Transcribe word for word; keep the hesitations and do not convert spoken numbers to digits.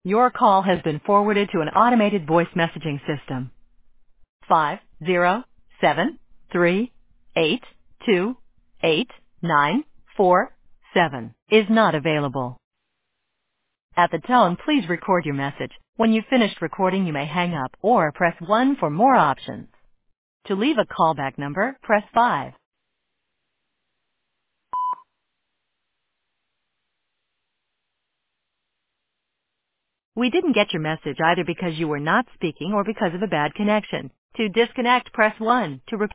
Your call has been forwarded to an automated voice messaging system. Five zero seven three eight two eight nine four seven is not available. At the tone, please record your message. When you've finished recording, you may hang up or press one for more options. To leave a callback number, press five. We didn't get your message either because you were not speaking or because of a bad connection. To disconnect, press one. To re-